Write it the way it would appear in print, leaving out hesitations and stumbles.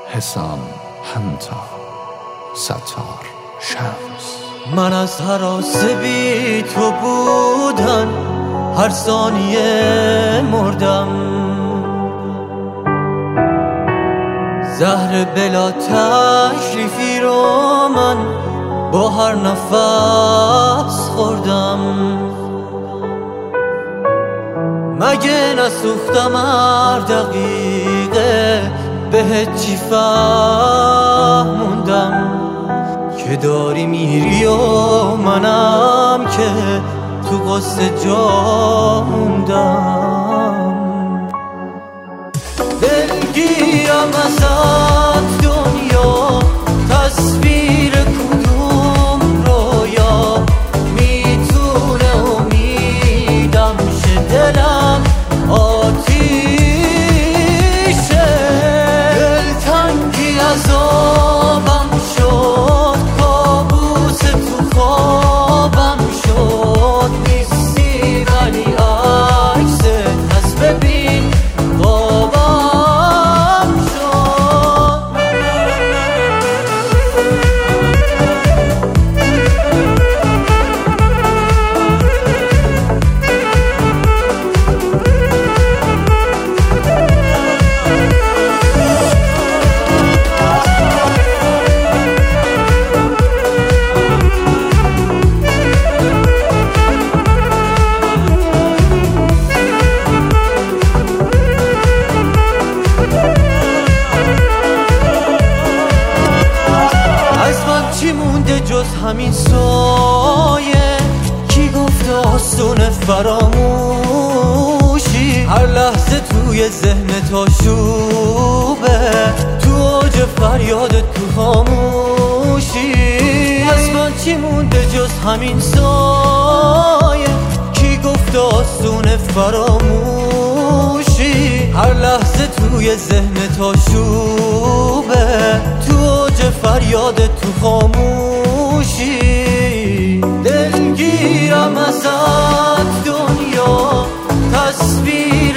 حسام همتا ستار شمس. من از هراس بی تو بودن هر ثانیه مردم، زهر بلا تشریفی رو من با هر نفس خوردم. مگه نسوختم هر دقیقه بهت چی فهموندم که داری میری و منم که تو قصه جا موندم. دلگیرم ازت دنیا، تصویر کدوم رویا میتونه امیدم شه. دلم آتیشه، دلتنگی عذابم شد، کابوس تو خوابم شد. نیستی ولی عکست هست، ببین خوابم شد. چی مونده جز همین سایه؟ کی گفته آسونه فراموشی؟ هر لحظه توی ذهن آشوبه، تو اوج فریادت تو خاموشی. از من چی مونده جز همین سایه؟ کی گفته آسونه فراموشی؟ هر لحظه توی ذهن آشوبه، تو اوج فریادت تو خاموشی. دلگیرم ازت دنیا، تصویر